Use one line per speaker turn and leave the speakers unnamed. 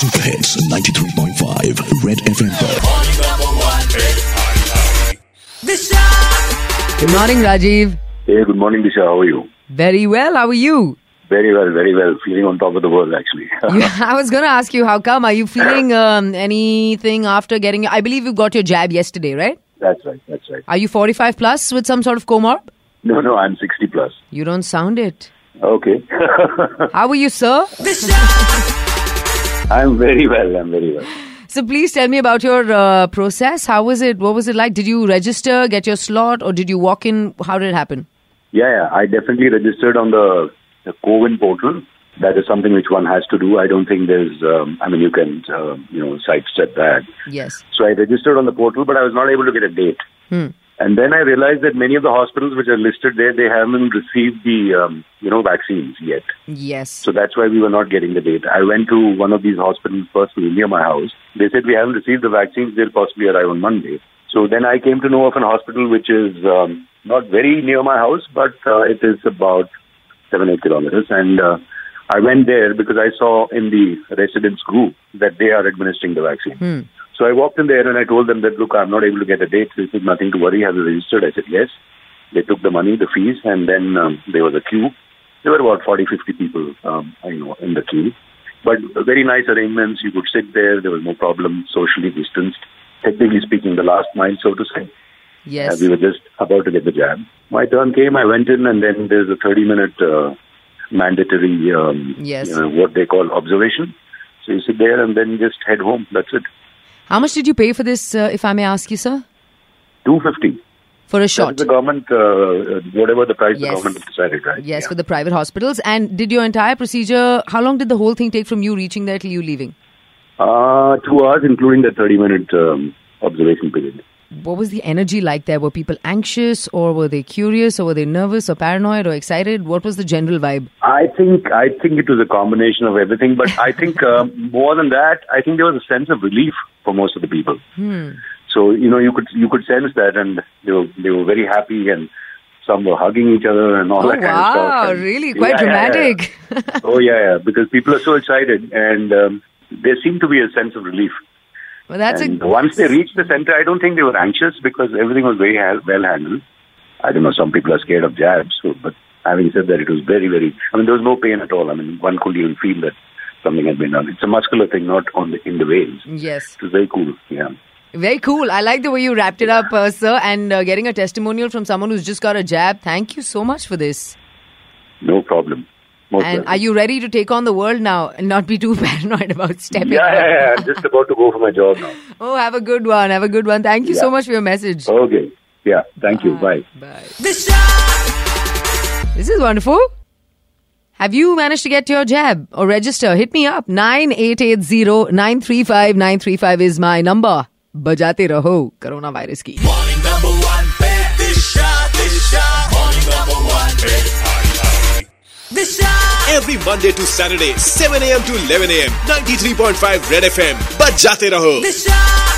Super Hits 93.5 Red FM पर।
Good morning, Rajiv.
Hey, good morning, Disha. How are you?
Very well. How are you?
Very well, very well. Feeling on top of the world, actually.
I was going to ask you, how come? Are you feeling anything after getting... I believe you got your jab yesterday, right?
That's right, that's right.
Are you 45 plus with some sort of comorb?
No, I'm 60 plus.
You don't sound it.
Okay.
How are you, sir?
I'm very well.
So please tell me about your process. How was it? What was it like? Did you register, get your slot, or did you walk in? How did it happen?
Yeah. I definitely registered on the CoWIN portal. That is something which one has to do. I don't think there's, you can, sidestep that.
Yes.
So I registered on the portal, but I was not able to get a date. And then I realized that many of the hospitals which are listed there, they haven't received the, vaccines yet.
Yes.
So that's why we were not getting the date. I went to one of these hospitals personally near my house. They said we haven't received the vaccines. They'll possibly arrive on Monday. So then I came to know of an hospital which is not very near my house, but it is about 7-8 kilometers. And I went there because I saw in the residents group that they are administering the vaccine. So I walked in there and I told them that, look, I'm not able to get a date. This is nothing to worry. Have you registered? I said, yes. They took the money, the fees, and then there was a queue. There were about 40, 50 people, in the queue. But very nice arrangements. You could sit there. There was no problem. Socially distanced. Technically speaking, the last mile, so to say.
Yes.
We were just about to get the jab. My turn came. I went in, and then there's a 30-minute mandatory, what they call observation. So you sit there and then just head home. That's it.
How much did you pay for this, if I may ask you, sir?
$250.
For a shot?
The government, whatever the price the government has decided, right?
Yes, for the private hospitals. And did your entire procedure, how long did the whole thing take from you reaching there till you leaving?
2 hours, including the 30-minute observation period.
What was the energy like there? Were people anxious, or were they curious, or were they nervous or paranoid or excited? What was the general vibe? I
think it was a combination of everything. But I think more than that, I think there was a sense of relief for most of the people. So you could sense that, and they were very happy, and some were hugging each other and all that kind of stuff.
Wow, really? Quite dramatic.
Yeah. Because people are so excited, and there seemed to be a sense of relief.
Well,
once they reached the center, I don't think they were anxious because everything was very well handled. I don't know, some people are scared of jabs, but having said that, it was very, very... there was no pain at all. One couldn't even feel that something had been done. It's a muscular thing, not in the veins.
Yes.
It was very cool, yeah.
Very cool. I like the way you wrapped it up, sir, and getting a testimonial from someone who's just got a jab. Thank you so much for this.
No problem.
And are you ready to take on the world now and not be too paranoid about stepping out?
Yeah. I'm just about to go for my job now.
Oh, have a good one. Thank you so much for your message.
Okay. Yeah. Thank you. Bye.
This is wonderful. Have you managed to get your jab or register? Hit me up. 9880-935-935 is my number. Bajate raho coronavirus ki.
Morning number one pe Disha. Morning number one pe Disha. Every Monday to Saturday, 7 a.m. to 11 a.m. 93.5 Red FM. Bajate raho. Disha.